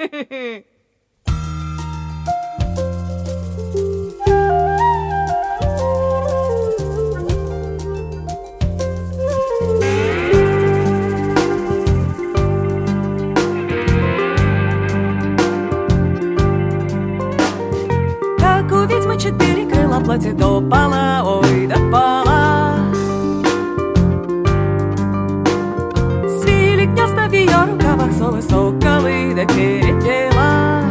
Как у ведьмы 4 крыла, платье до пола, ой, до пола. Свили гнезда в ее рукавах, совы, соколы, да перепела.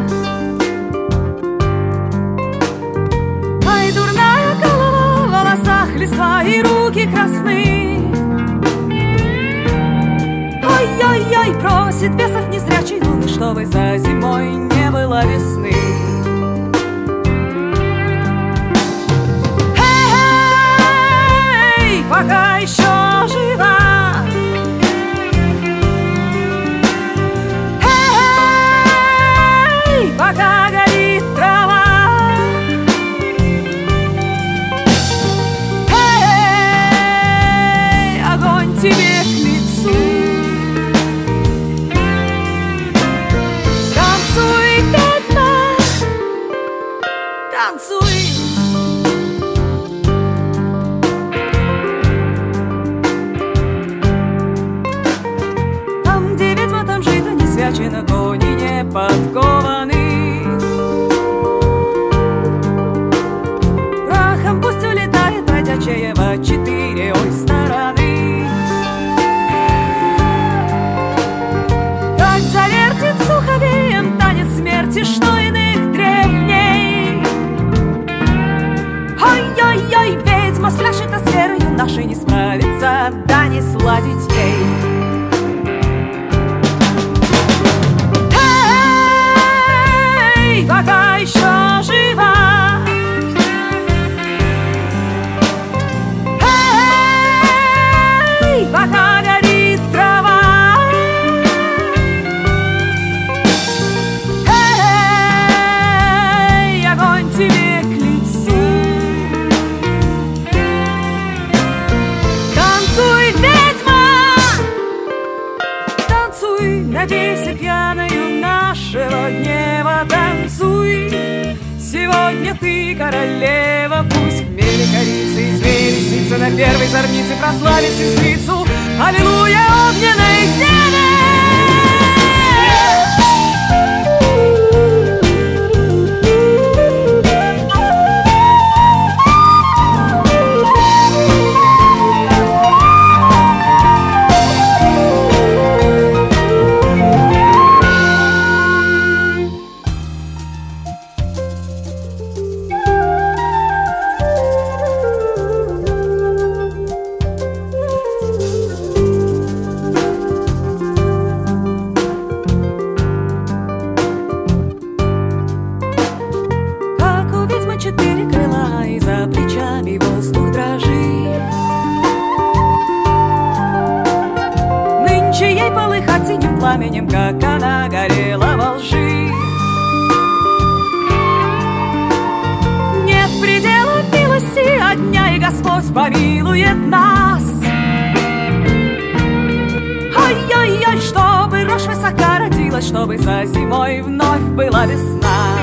Ай, дурная голова, в волосах листва и руки красны. Ой-ой-ой, просит бесов незрячей луны, чтобы за зимой не было весны. Эй, пока еще жива. Эй, пока горит трава. Эй, огонь тебе к лицу. Танцуй, ведьма, танцуй. Там, где ведьма, там жито не свячено, кони не подкованы. Прахом пусть улетает бродячая во 4 ой стороны. Как завертит суховеем танец смерти, что иных древней. Ой-ой-ой, ведьма спляшет, а с верою нашей не справится, да не сладить ей. Эй, пока еще жива. Эй, пока горит трава. Эй, огонь тебе к лицу. Танцуй, ведьма, танцуй, надейся пьяною нашего гнева. Танцуй, сегодня ты королева. Пусть хмели корицы и змеи лисицы на первой зорнице прославит сестрицу. Аллилуйя огненной деве. Как у ведьмы 4 крыла, и за плечами воздух дрожит. Нынче ей полыхать синим пламенем, как она горела во лжи. Нет предела милости от дня, и Господь помилует нас. Ой-ой-ой, чтобы рожь высока родилась, чтобы за зимой вновь была весна.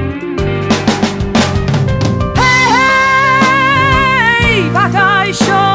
Эй, пока еще